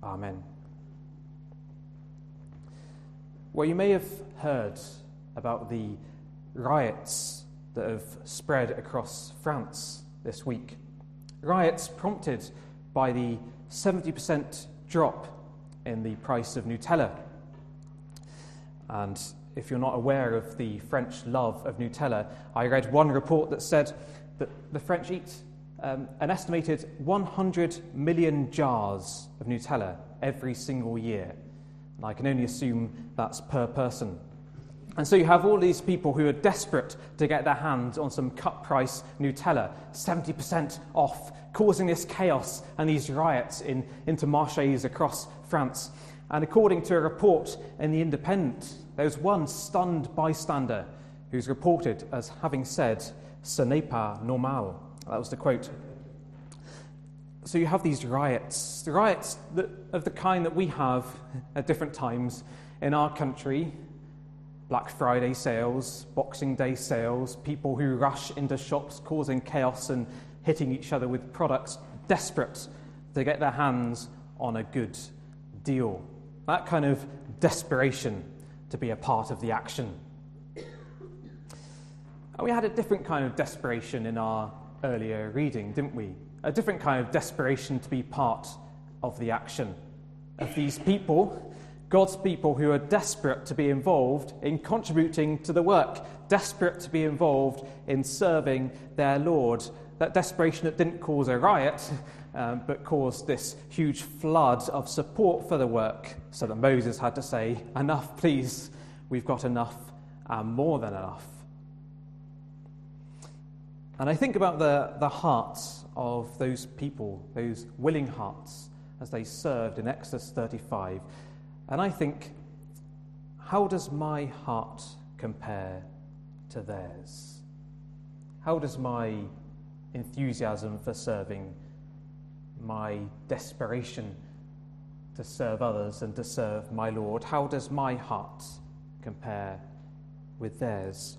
Amen. Well, you may have heard about the riots that have spread across France this week. Riots prompted by the 70% drop in the price of Nutella. And if you're not aware of the French love of Nutella, I read one report that said that the French eat an estimated 100 million jars of Nutella every single year. And I can only assume that's per person. And so you have all these people who are desperate to get their hands on some cut-price Nutella, 70% off, causing this chaos and these riots into marchés across France. And according to a report in The Independent, there was one stunned bystander who's reported as having said, "Ce n'est pas normal." That was the quote. So you have these riots of the kind that we have at different times in our country. Black Friday sales, Boxing Day sales, people who rush into shops causing chaos and hitting each other with products, desperate to get their hands on a good deal. That kind of desperation to be a part of the action. And we had a different kind of desperation in our earlier reading, didn't we? A different kind of desperation to be part of the action of these people, God's people who are desperate to be involved in contributing to the work, desperate to be involved in serving their Lord. That desperation that didn't cause a riot, but caused this huge flood of support for the work, so that Moses had to say, "Enough, please, we've got enough and more than enough." And I think about the hearts of those people, those willing hearts, as they served in Exodus 35. And I think, how does my heart compare to theirs? How does my enthusiasm for serving, my desperation to serve others and to serve my Lord, how does my heart compare with theirs?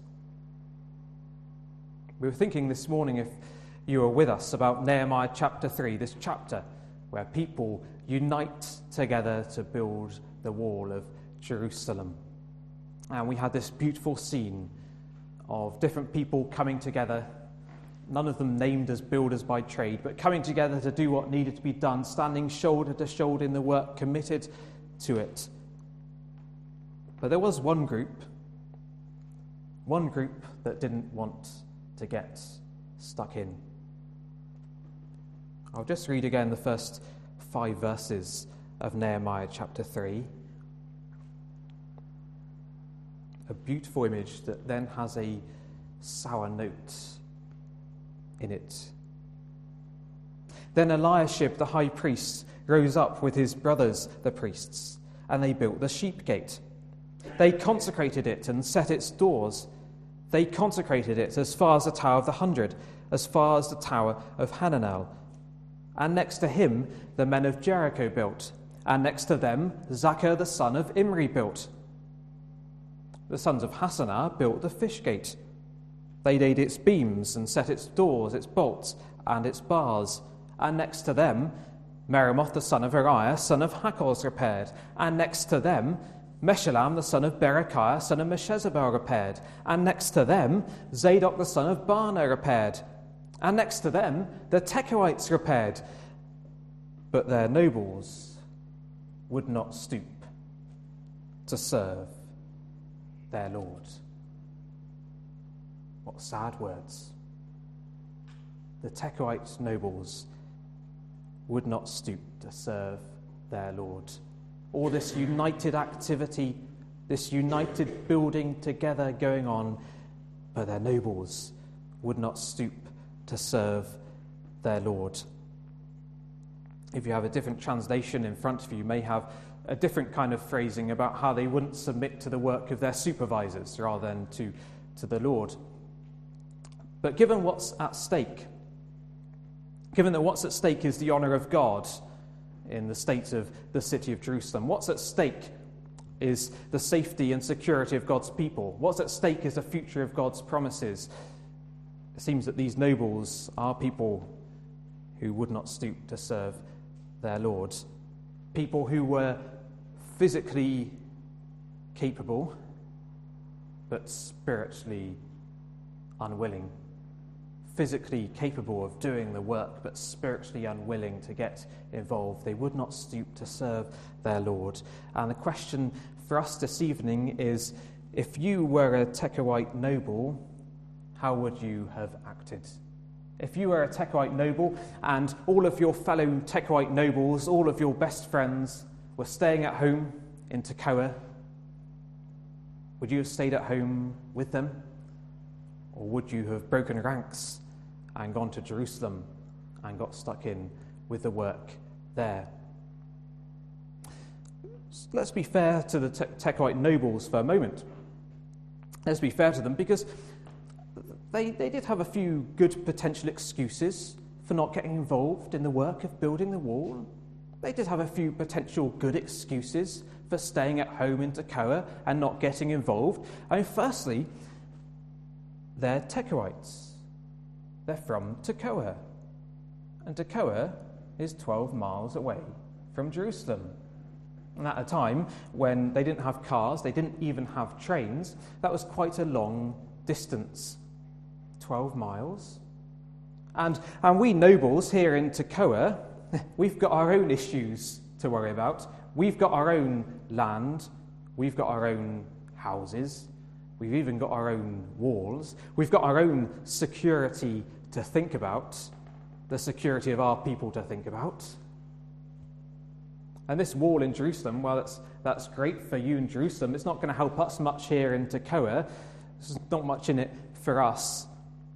We were thinking this morning, if you were with us, about Nehemiah chapter 3, this chapter where people unite together to build the wall of Jerusalem. And we had this beautiful scene of different people coming together, none of them named as builders by trade, but coming together to do what needed to be done, standing shoulder to shoulder in the work, committed to it. But there was one group that didn't want to get stuck in. I'll just read again the first 5 verses of Nehemiah chapter 3. A beautiful image that then has a sour note in it. Then Eliashib the high priest rose up with his brothers the priests, and they built the sheep gate. They consecrated it and set its doors. They consecrated it as far as the Tower of the 100, as far as the Tower of Hananel. And next to him the men of Jericho built, and next to them Zaccur the son of Imri built. The sons of Hassenaah built the fish gate. They laid its beams and set its doors, its bolts, and its bars. And next to them Meremoth the son of Uriah, son of Hakkoz, repaired. And next to them Meshullam the son of Berechiah, son of Meshezabel, repaired. And next to them Zadok the son of Baana repaired. And next to them the Tekoites repaired. But their nobles would not stoop to serve their Lord. What sad words. The Tekoite nobles would not stoop to serve their Lord. All this united activity, this united building together going on, but their nobles would not stoop to serve their Lord. If you have a different translation in front of you, you may have a different kind of phrasing about how they wouldn't submit to the work of their supervisors rather than to the Lord. But given what's at stake, given that what's at stake is the honour of God in the state of the city of Jerusalem, what's at stake is the safety and security of God's people. What's at stake is the future of God's promises. It seems that these nobles are people who would not stoop to serve their Lord. people who were physically capable but spiritually unwilling. Physically capable of doing the work but spiritually unwilling to get involved. They would not stoop to serve their Lord. And the question for us this evening is, if you were a Tekoite noble, how would you have acted? If you were a Tekoite noble and all of your fellow Tekoite nobles, all of your best friends were staying at home in Tekoa, would you have stayed at home with them? Or would you have broken ranks and gone to Jerusalem and got stuck in with the work there? Let's be fair to the Tekoite nobles for a moment. Let's be fair to them, because they did have a few good potential excuses for not getting involved in the work of building the wall. They did have a few potential good excuses for staying at home in Tekoa and not getting involved. I mean, firstly, they're Tekoites. They're from Tekoa. And Tekoa is 12 miles away from Jerusalem. And at a time when they didn't have cars, they didn't even have trains, that was quite a long distance. 12 miles. And we nobles here in Tekoa, we've got our own issues to worry about. We've got our own land. We've got our own houses. We've even got our own walls. We've got our own security to think about, the security of our people to think about. And this wall in Jerusalem, well, that's great for you in Jerusalem. It's not going to help us much here in Tekoa. There's not much in it for us.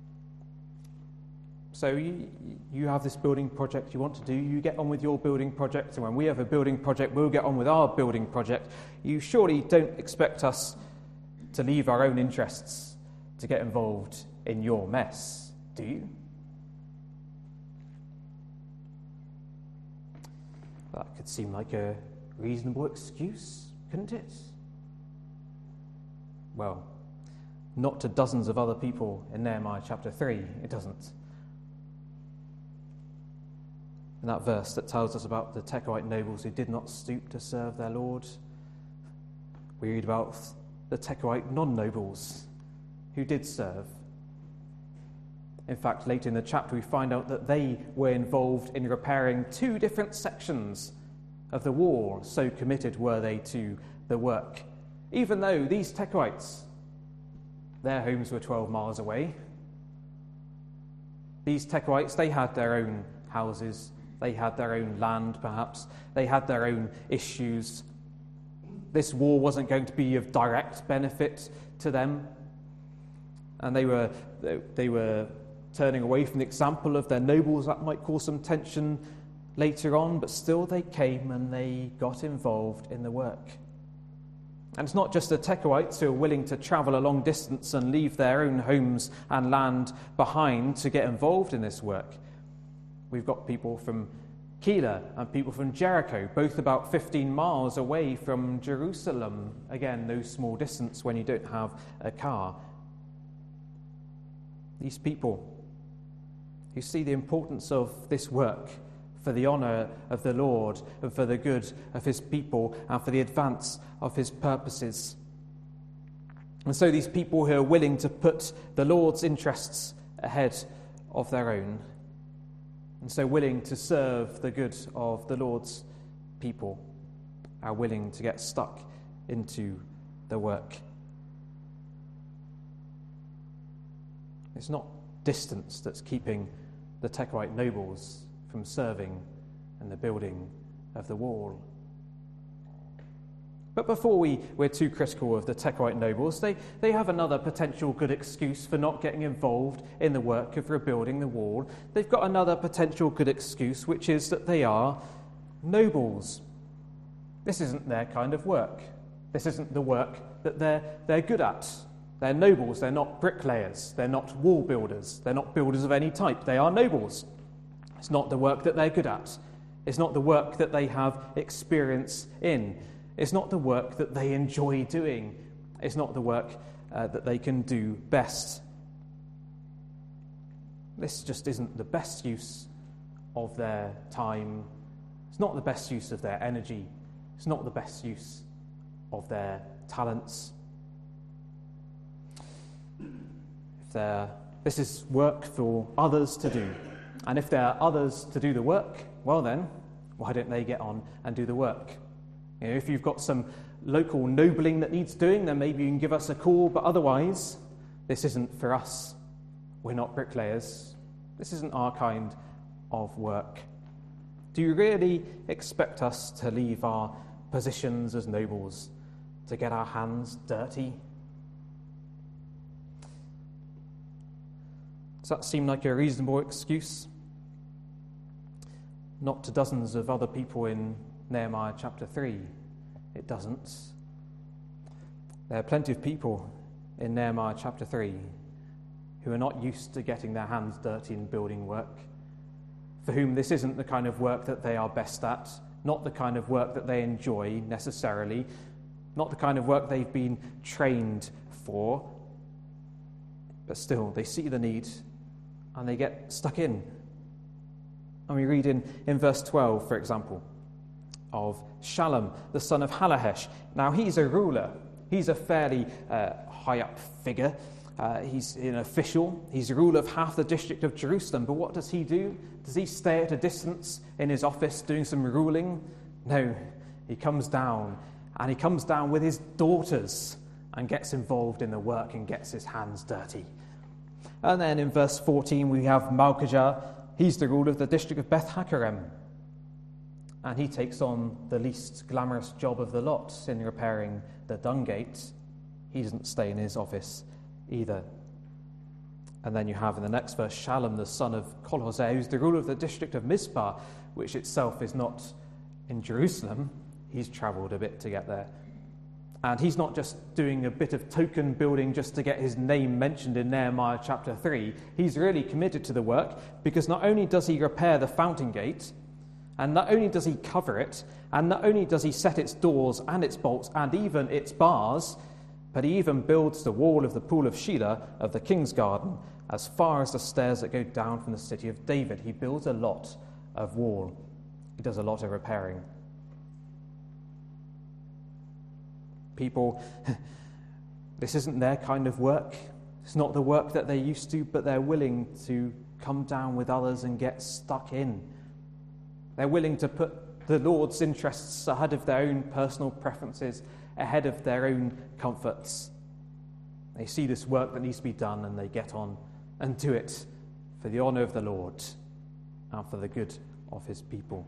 So you have this building project you want to do. You get on with your building project. And when we have a building project, we'll get on with our building project. You surely don't expect us to leave our own interests to get involved in your mess, do you? That could seem like a reasonable excuse, couldn't it? Well, not to dozens of other people in Nehemiah chapter 3, it doesn't. In that verse that tells us about the Tekoite nobles who did not stoop to serve their Lord, we read about the Tekoite non-nobles who did serve. In fact, later in the chapter we find out that they were involved in repairing 2 different sections of the wall, so committed were they to the work. Even though these Tekoites, their homes were 12 miles away, these Tekoites, they had their own houses, they had their own land perhaps, they had their own issues. This war wasn't going to be of direct benefit to them, and they were turning away from the example of their nobles. That might cause some tension later on, but still they came and they got involved in the work. And it's not just the Tekoites who are willing to travel a long distance and leave their own homes and land behind to get involved in this work. We've got people from Keilah and people from Jericho, both about 15 miles away from Jerusalem. Again, no small distance when you don't have a car. These people who see the importance of this work for the honour of the Lord and for the good of his people and for the advance of his purposes. And so these people who are willing to put the Lord's interests ahead of their own, and so willing to serve the good of the Lord's people, are willing to get stuck into the work. It's not distance that's keeping the Tekoite nobles from serving in the building of the wall. But before we're too critical of the Tekoite nobles, they have another potential good excuse for not getting involved in the work of rebuilding the wall. They've got another potential good excuse, which is that they are nobles. This isn't their kind of work. This isn't the work that they're good at. They're nobles, they're not bricklayers, they're not wall builders, they're not builders of any type. They are nobles. It's not the work that they're good at. It's not the work that they have experience in. It's not the work that they enjoy doing. It's not the work that they can do best. This just isn't the best use of their time. It's It's not the best use of their energy. It's not the best use of their talents. This is work for others to do. And if there are others to do the work, well then, why don't they get on and do the work? If you've got some local nobling that needs doing, then maybe you can give us a call, but otherwise, this isn't for us. We're not bricklayers. This isn't our kind of work. Do you really expect us to leave our positions as nobles to get our hands dirty? Does that seem like a reasonable excuse? Not to dozens of other people in Nehemiah chapter 3. It doesn't. There are plenty of people in Nehemiah chapter 3 who are not used to getting their hands dirty in building work, for whom this isn't the kind of work that they are best at, not the kind of work that they enjoy necessarily, not the kind of work they've been trained for, but still they see the need and they get stuck in. And we read in verse 12, for example, of Shallum, the son of Halahesh. Now, he's a ruler. He's a fairly high-up figure. He's an official. He's a ruler of half the district of Jerusalem. But what does he do? Does he stay at a distance in his office doing some ruling? No, he comes down, and he comes down with his daughters and gets involved in the work and gets his hands dirty. And then in verse 14, we have Malchijah. He's the ruler of the district of Beth Hakerem. And he takes on the least glamorous job of the lot in repairing the dung gate. He doesn't stay in his office either. And then you have in the next verse Shallum, the son of Kolhoseh, who's the ruler of the district of Mizpah, which itself is not in Jerusalem. He's travelled a bit to get there. And he's not just doing a bit of token building just to get his name mentioned in Nehemiah chapter 3. He's really committed to the work, because not only does he repair the fountain gate, and not only does he cover it, and not only does he set its doors and its bolts and even its bars, but he even builds the wall of the pool of Shelah of the king's garden as far as the stairs that go down from the city of David. He builds a lot of wall. He does a lot of repairing. People, this isn't their kind of work. It's not the work that they're used to, but they're willing to come down with others and get stuck in. They're willing to put the Lord's interests ahead of their own personal preferences, ahead of their own comforts. They see this work that needs to be done, and they get on and do it for the honour of the Lord and for the good of his people.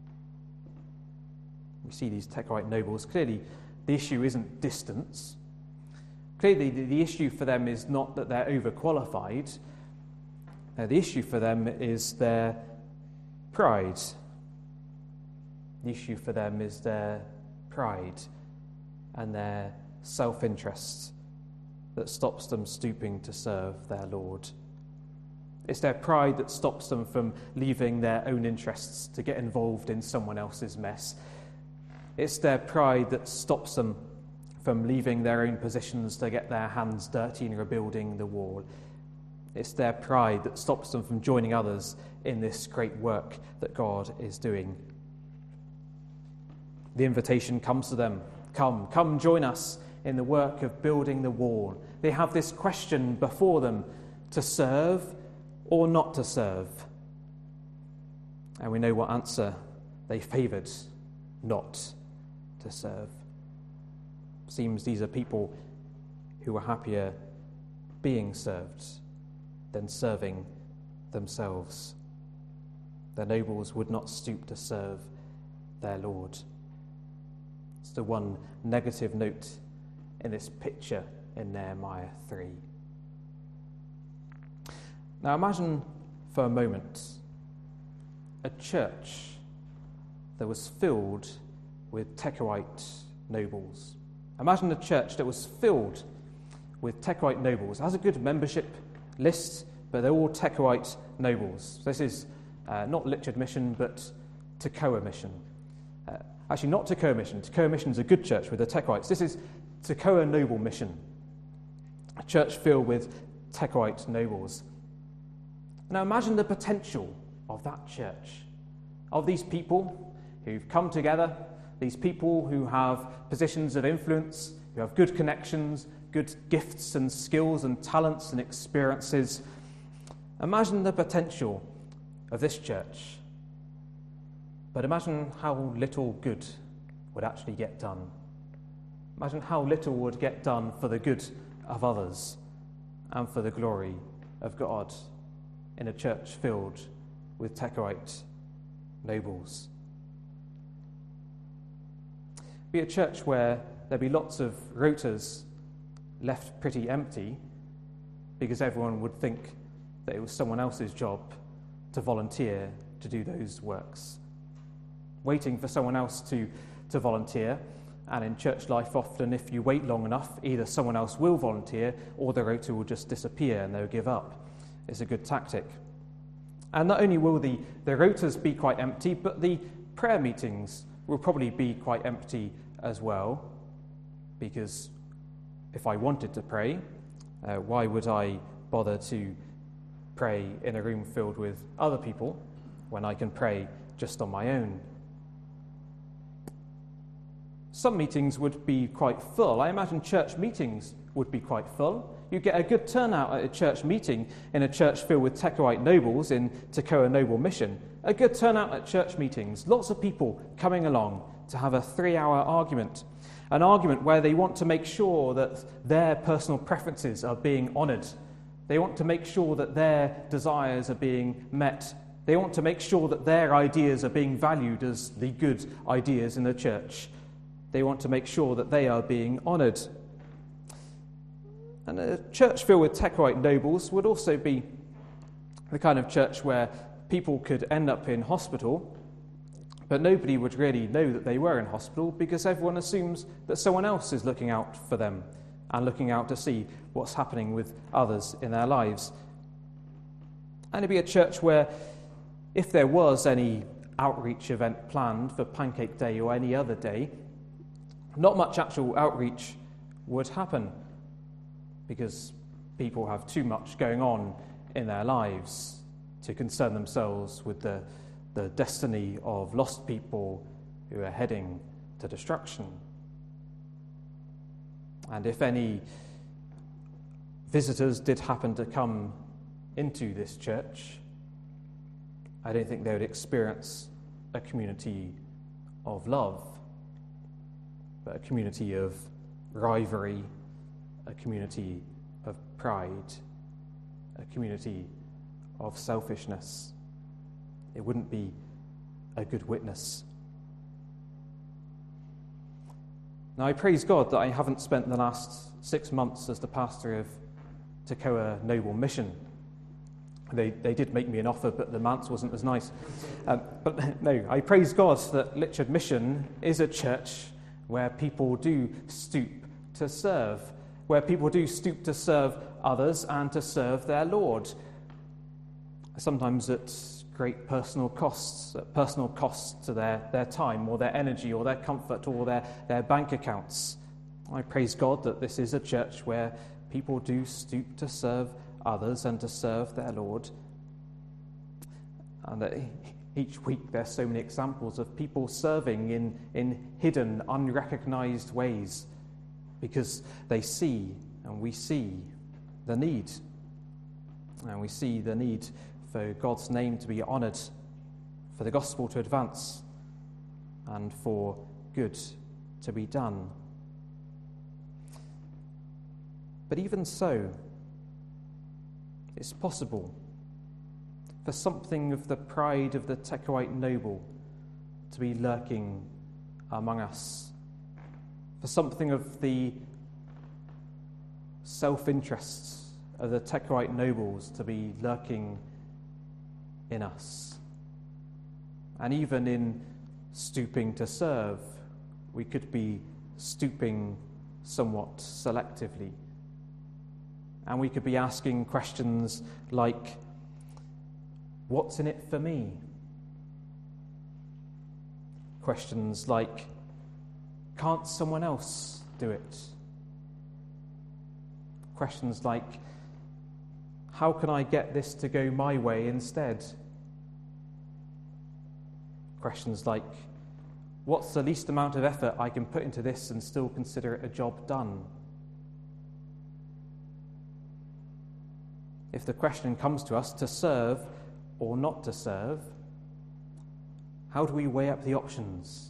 We see these Tekoite nobles. Clearly, the issue isn't distance. Clearly, the issue for them is not that they're overqualified. The issue for them is their pride. The issue for them is their pride and their self-interest that stops them stooping to serve their Lord. It's their pride that stops them from leaving their own interests to get involved in someone else's mess. It's their pride that stops them from leaving their own positions to get their hands dirty in rebuilding the wall. It's their pride that stops them from joining others in this great work that God is doing. The invitation comes to them. Come join us in the work of building the wall. They have this question before them: to serve or not to serve? And we know what answer they favoured: not to serve. Seems these are people who are happier being served than serving themselves. The nobles would not stoop to serve their Lord. It's the one negative note in this picture in Nehemiah 3. Now imagine for a moment a church that was filled with Tekoite nobles. Imagine a church that was filled with Tekoite nobles. It has a good membership list, but they're all Tekoite nobles. This is not Lichard Mission, but Tekoa Mission. Actually, not Tekoa Mission. Tekoa Mission is a good church with the Tekoites. This is Tekoa Noble Mission, a church filled with Tekoite nobles. Now imagine the potential of that church, of these people who've come together, these people who have positions of influence, who have good connections, good gifts and skills and talents and experiences. Imagine the potential of this church, but imagine how little good would actually get done. Imagine how little would get done for the good of others and for the glory of God in a church filled with Tekoite nobles. Be a church where there'd be lots of rotas left pretty empty because everyone would think that it was someone else's job to volunteer to do those works. Waiting for someone else to volunteer, and in church life often if you wait long enough, either someone else will volunteer or the rota will just disappear and they'll give up. It's a good tactic. And not only will the rotas be quite empty, but the prayer meetings will probably be quite empty as well, because if I wanted to pray, why would I bother to pray in a room filled with other people when I can pray just on my own? Some meetings would be quite full. I imagine church meetings would be quite full. You get a good turnout at a church meeting in a church filled with Tekoite nobles in Tekoa Noble Mission. A good turnout at church meetings. Lots of people coming along to have a 3-hour argument. An argument where they want to make sure that their personal preferences are being honoured. They want to make sure that their desires are being met. They want to make sure that their ideas are being valued as the good ideas in the church. They want to make sure that they are being honoured. And a church filled with Tekoite nobles would also be the kind of church where people could end up in hospital, but nobody would really know that they were in hospital because everyone assumes that someone else is looking out for them and looking out to see what's happening with others in their lives. And it'd be a church where if there was any outreach event planned for Pancake Day or any other day, not much actual outreach would happen because people have too much going on in their lives to concern themselves with the destiny of lost people who are heading to destruction. And if any visitors did happen to come into this church, I don't think they would experience a community of love, but a community of rivalry, a community of pride, a community of selfishness. It wouldn't be a good witness. Now, I praise God that I haven't spent the last 6 months as the pastor of Tekoa Noble Mission. They did make me an offer, but the manse wasn't as nice. But no, I praise God that Litchard Mission is a church where people do stoop to serve, where people do stoop to serve others and to serve their Lord. Sometimes at great personal costs to their time or their energy or their comfort or their bank accounts. I praise God that this is a church where people do stoop to serve others and to serve their Lord. And that each week there's so many examples of people serving in hidden, unrecognized ways because they see and we see the need. And we see the need for God's name to be honoured, for the gospel to advance, and for good to be done. But even so, it's possible for something of the pride of the Tekoite noble to be lurking among us, for something of the self-interests of the Tekoite nobles to be lurking in us. And even in stooping to serve, we could be stooping somewhat selectively. And we could be asking questions like, what's in it for me? Questions like, can't someone else do it? Questions like, how can I get this to go my way instead? Questions like, What's the least amount of effort I can put into this and still consider it a job done? If the question comes to us to serve or not to serve, how do we weigh up the options?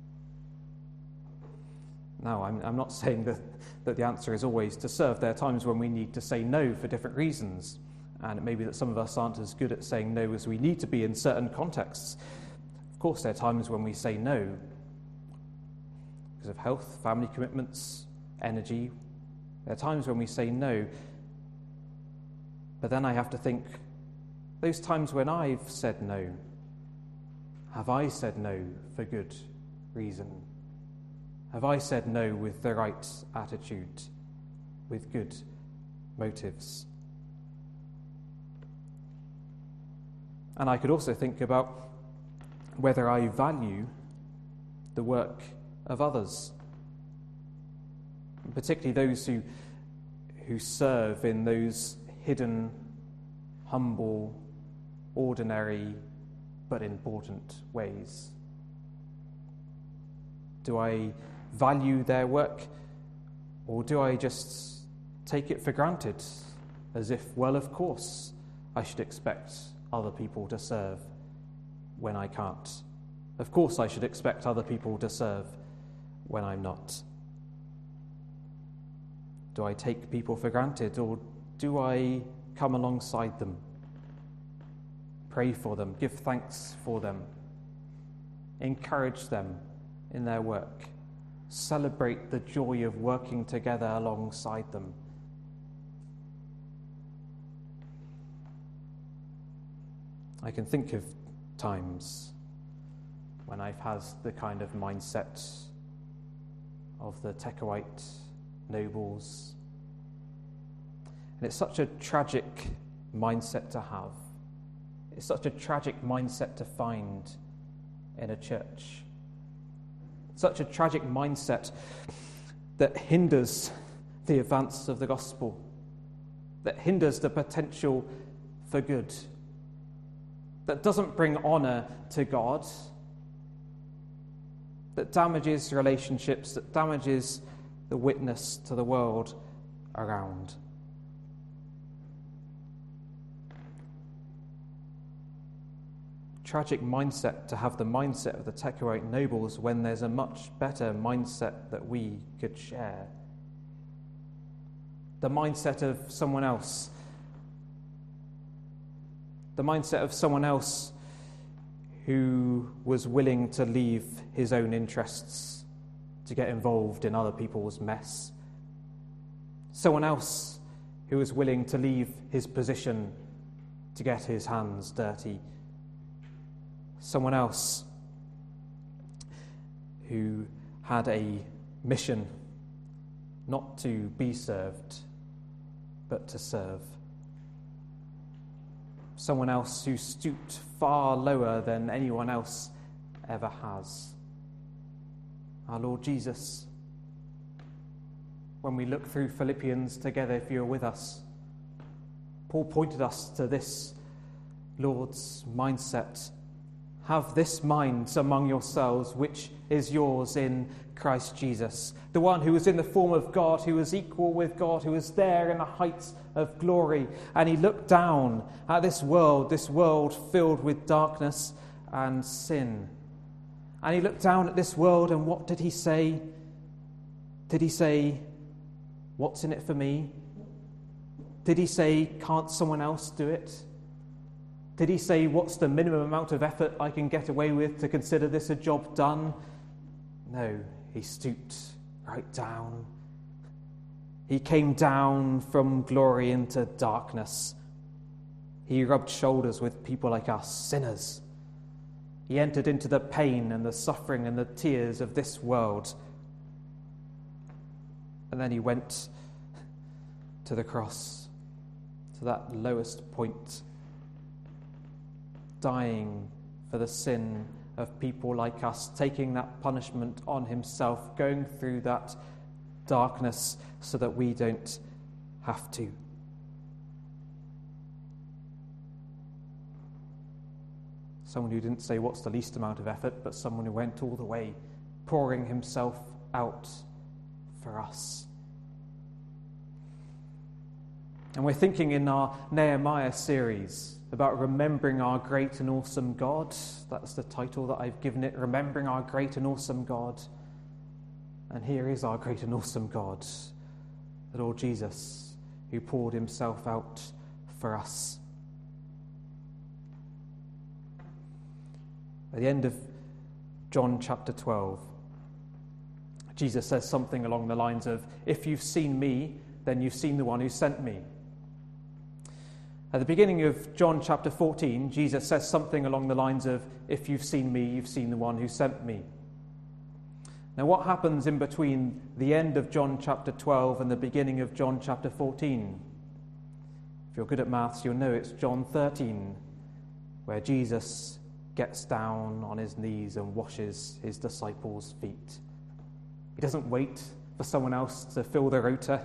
Now, I'm not saying that the answer is always to serve. There are times when we need to say no for different reasons, and it may be that some of us aren't as good at saying no as we need to be in certain contexts. Of course, there are times when we say no because of health, family commitments, energy. There are times when we say no. But then I have to think, those times when I've said no, have I said no for good reason? Have I said no with the right attitude, with good motives? And I could also think about whether I value the work of others, particularly those who serve in those hidden, humble, ordinary, but important ways. Do I value their work, or do I just take it for granted, as if, well, of course, I should expect other people to serve when I can't? Of course I should expect other people to serve when I'm not. Do I take people for granted, or do I come alongside them, pray for them, give thanks for them, encourage them in their work, celebrate the joy of working together alongside them? I can think of times when I've had the kind of mindset of the Tekoite nobles. And it's such a tragic mindset to have. It's such a tragic mindset to find in a church. Such a tragic mindset that hinders the advance of the gospel, that hinders the potential for good, that doesn't bring honour to God, that damages relationships, that damages the witness to the world around. Tragic mindset to have the mindset of the Tekoite nobles when there's a much better mindset that we could share. The mindset of someone else. The mindset of someone else who was willing to leave his own interests to get involved in other people's mess. Someone else who was willing to leave his position to get his hands dirty. Someone else who had a mission not to be served, but to serve. Someone else who stooped far lower than anyone else ever has. Our Lord Jesus. When we look through Philippians together, if you're with us, Paul pointed us to this Lord's mindset. Have this mind among yourselves, which is yours in Christ Jesus. The one who was in the form of God, who was equal with God, who was there in the heights of glory. And he looked down at this world filled with darkness and sin. And he looked down at this world, and what did he say? Did he say, what's in it for me? Did he say, can't someone else do it? Did he say, what's the minimum amount of effort I can get away with to consider this a job done? No, he stooped right down. He came down from glory into darkness. He rubbed shoulders with people like us, sinners. He entered into the pain and the suffering and the tears of this world. And then he went to the cross, to that lowest point, dying for the sin of people like us, taking that punishment on himself, going through that darkness so that we don't have to. Someone who didn't say what's the least amount of effort, but someone who went all the way, pouring himself out for us. And we're thinking in our Nehemiah series about remembering our great and awesome God. That's the title that I've given it, Remembering Our Great and Awesome God. And here is our great and awesome God, the Lord Jesus, who poured himself out for us. At the end of John chapter 12, Jesus says something along the lines of, if you've seen me, then you've seen the one who sent me. At the beginning of John chapter 14, Jesus says something along the lines of, if you've seen me, you've seen the one who sent me. Now, what happens in between the end of John chapter 12 and the beginning of John chapter 14? If you're good at maths, you'll know it's John 13, where Jesus gets down on his knees and washes his disciples' feet. He doesn't wait for someone else to fill the rota.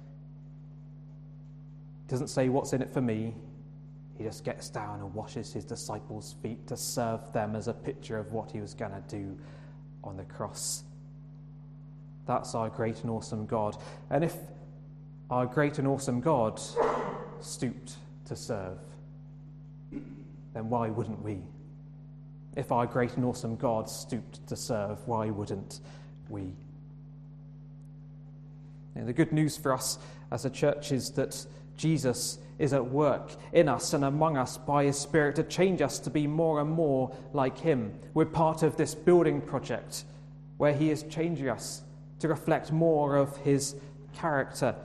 He doesn't say, what's in it for me? He just gets down and washes his disciples' feet to serve them as a picture of what he was going to do on the cross. That's our great and awesome God. And if our great and awesome God stooped to serve, then why wouldn't we? If our great and awesome God stooped to serve, why wouldn't we? Now, the good news for us as a church is that Jesus is at work in us and among us by his Spirit to change us to be more and more like him. We're part of this building project where he is changing us to reflect more of his character.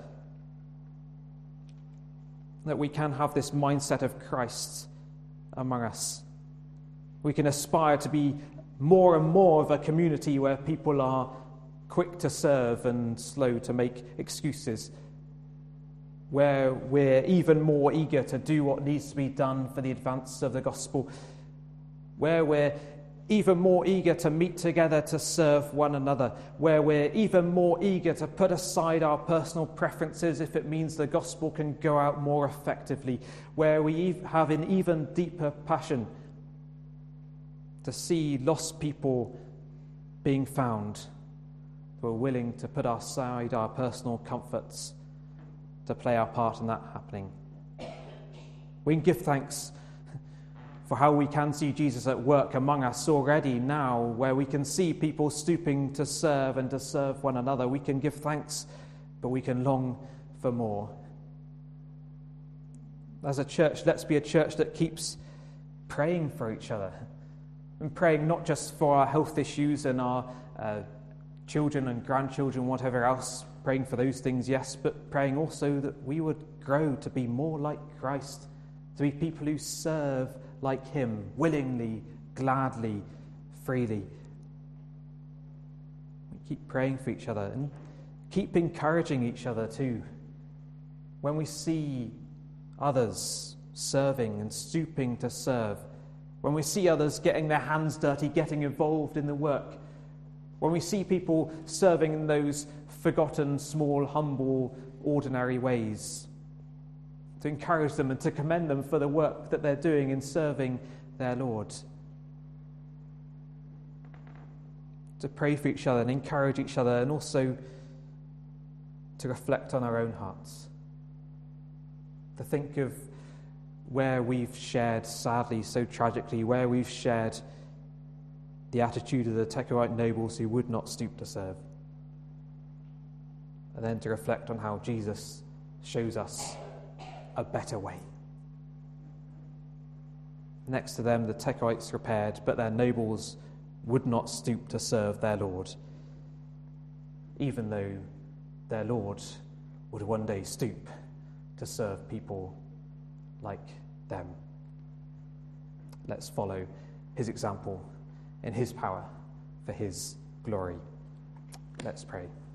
That we can have this mindset of Christ among us. We can aspire to be more and more of a community where people are quick to serve and slow to make excuses, where we're even more eager to do what needs to be done for the advance of the gospel, where we're even more eager to meet together to serve one another, where we're even more eager to put aside our personal preferences if it means the gospel can go out more effectively, where we have an even deeper passion to see lost people being found who are willing to put aside our personal comforts to play our part in that happening. We can give thanks for how we can see Jesus at work among us already now, where we can see people stooping to serve and to serve one another. We can give thanks, but we can long for more. As a church, let's be a church that keeps praying for each other, and praying not just for our health issues and our children and grandchildren, whatever else, praying for those things, yes, but praying also that we would grow to be more like Christ, to be people who serve like him, willingly, gladly, freely. We keep praying for each other and keep encouraging each other too. When we see others serving and stooping to serve, when we see others getting their hands dirty, getting involved in the work, when we see people serving in those forgotten, small, humble, ordinary ways, to encourage them and to commend them for the work that they're doing in serving their Lord. To pray for each other and encourage each other, and also to reflect on our own hearts. To think of where we've shared, sadly, so tragically, where we've shared the attitude of the Tekoite nobles who would not stoop to serve. And then to reflect on how Jesus shows us a better way. Next to them, the Tekoites repaired, but their nobles would not stoop to serve their Lord, even though their Lord would one day stoop to serve people like them. Let's follow his example in his power for his glory. Let's pray.